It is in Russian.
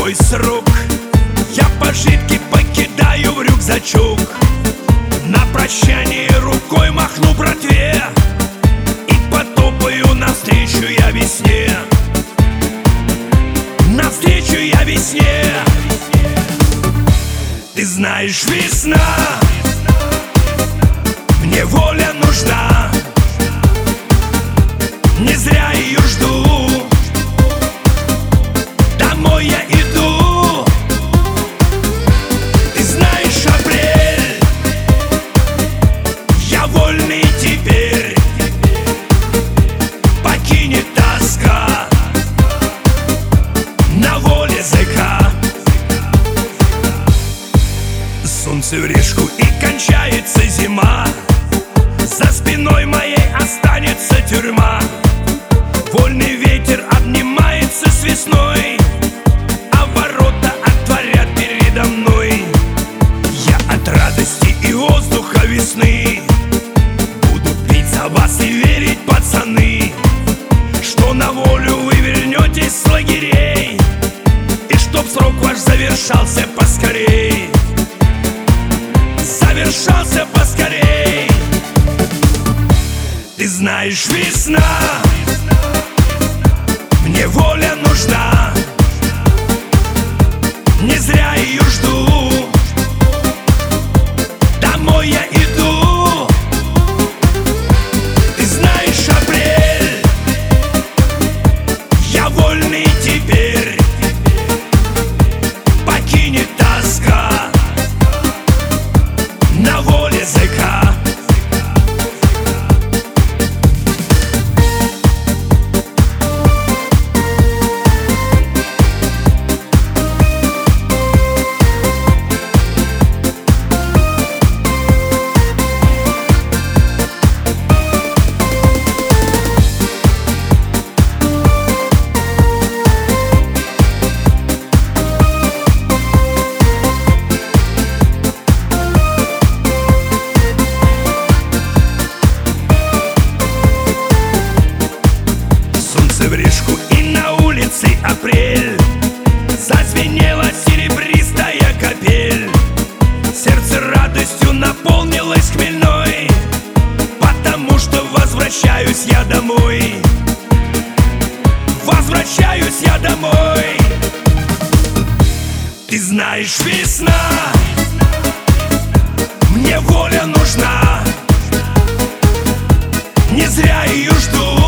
свой срок. Я пожитки покидаю в рюкзачок. На прощание рукой махну братве и потопаю навстречу я весне. Навстречу я весне. Ты знаешь, весна, мне воля нужна. Не зря ее жду. Домой я иду. Ты знаешь, апрель, я вольный теперь. Покинет тоска, на воле языка. Солнце в решку и кончается зима. За спиной моей останется тюрьма. Вольный ветер обнимается с весной, а ворота отворят передо мной. Я от радости и воздуха весны буду пить за вас и верить, пацаны, что на волю вы вернетесь с лагерей, и чтоб срок ваш завершался поскорей. Завершался поскорей. Ты знаешь, весна, мне воля нужна. Не зря ее жду. Домой я иду. Ты знаешь, апрель, я вольный теперь. Покинет тоска, на воле языка. В решку и на улице апрель. Зазвенела серебристая капель. Сердце радостью наполнилось хмельной, потому что возвращаюсь я домой. Возвращаюсь я домой. Ты знаешь, весна, мне воля нужна. Не зря ее жду.